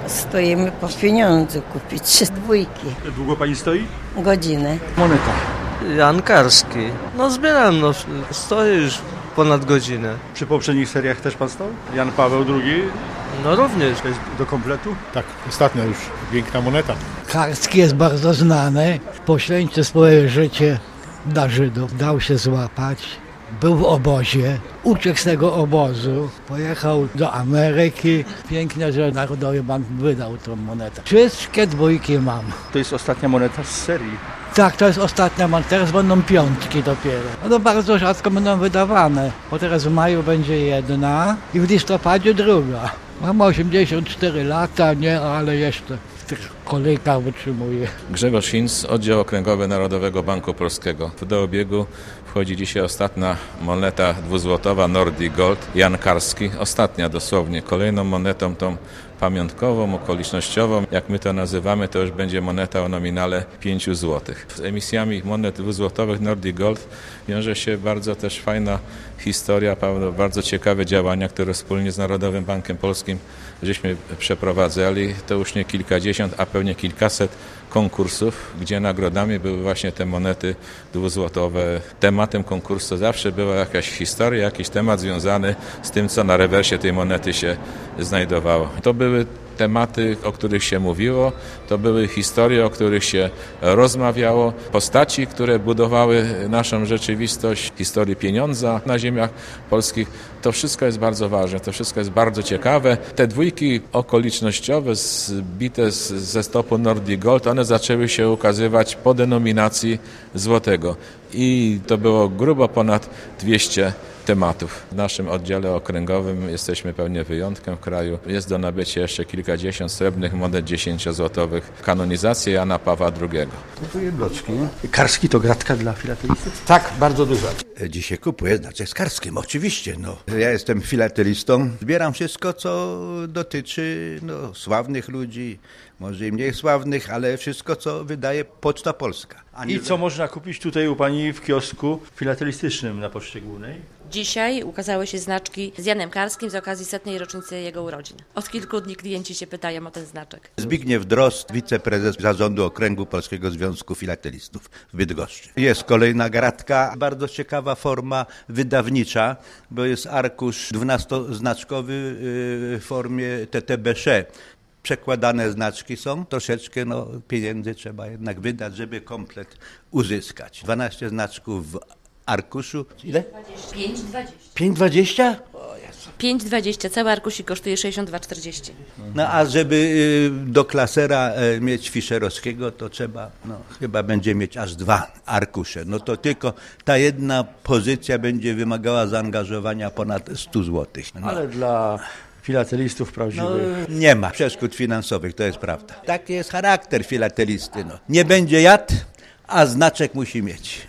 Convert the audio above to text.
Stoimy po pieniądzu kupić 2. Długo pani stoi? Godzinę. Moneta. Jan Karski. Zbieram, stoję już ponad godzinę. Przy poprzednich seriach też pan stał? Jan Paweł II? Również. To jest do kompletu? Tak, ostatnio już piękna moneta. Karski jest bardzo znany. Poświęcił swoje życie dla Żydów. Dał się złapać. Był w obozie. Uciekł z tego obozu. Pojechał do Ameryki. Pięknie, że Narodowy Bank wydał tą monetę. Wszystkie 2 mam. To jest ostatnia moneta z serii. Tak, to jest ostatnia moneta. Teraz będą 5 dopiero. No bardzo rzadko będą wydawane. Bo teraz w maju będzie 1 i w listopadzie 2. Mam 84 lata, nie, ale jeszcze w tych kolejkach wytrzymuję. Grzegorz Hinz, Oddział Okręgowy Narodowego Banku Polskiego. Do obiegu wchodzi dzisiaj ostatnia moneta 2-złotowa Nordic Gold. Jan Karski, ostatnia dosłownie. Kolejną monetą tą pamiątkową, okolicznościową, jak my to nazywamy, to już będzie moneta o nominale 5 zł. Z emisjami monet 2-złotowych Nordic Gold wiąże się bardzo też fajna historia, bardzo ciekawe działania, które wspólnie z Narodowym Bankiem Polskim żeśmy przeprowadzali. To już nie kilkadziesiąt, a pewnie kilkaset konkursów, gdzie nagrodami były właśnie te monety 2-złotowe. Tematem konkursu zawsze była jakaś historia, jakiś temat związany z tym, co na rewersie tej monety się znajdowało. To były tematy, o których się mówiło, to były historie, o których się rozmawiało, postaci, które budowały naszą rzeczywistość, historii pieniądza na ziemiach polskich. To wszystko jest bardzo ważne, to wszystko jest bardzo ciekawe. Te 2 okolicznościowe zbite ze stopu Nordic Gold, one zaczęły się ukazywać po denominacji złotego i to było grubo ponad 200 tematów. W naszym oddziale okręgowym jesteśmy pewnie wyjątkiem w kraju. Jest do nabycia jeszcze kilkadziesiąt srebrnych monet 10-złotowych. Kanonizacja Jana Pawła II. Kupuję bloczki. Karski to gratka dla filatelistów? Tak, bardzo duża. Dzisiaj kupuję znaczek z Karskim, oczywiście. Ja jestem filatelistą. Zbieram wszystko, co dotyczy sławnych ludzi, może i mniej sławnych, ale wszystko, co wydaje Poczta Polska. I co można kupić tutaj u pani w kiosku filatelistycznym na Poczcie Głównej? Dzisiaj ukazały się znaczki z Janem Karskim z okazji 100. rocznicy jego urodzin. Od kilku dni klienci się pytają o ten znaczek. Zbigniew Drozd, wiceprezes Zarządu Okręgu Polskiego Związku Filatelistów w Bydgoszczy. Jest kolejna gratka, bardzo ciekawa forma wydawnicza, bo jest arkusz 12-znaczkowy w formie TTBC. Przekładane znaczki są, troszeczkę pieniędzy trzeba jednak wydać, żeby komplet uzyskać. 12 znaczków w arkuszu. Ile? 5,20. 5,20? 5,20. Cały arkusik kosztuje 62,40. A żeby do klasera mieć fischerowskiego, to trzeba, chyba będzie mieć aż 2 arkusze. To tylko ta jedna pozycja będzie wymagała zaangażowania ponad 100 zł. Ale dla filatelistów prawdziwych. Nie ma przeszkód finansowych, to jest prawda. Taki jest charakter filatelisty. Nie będzie jadł, a znaczek musi mieć.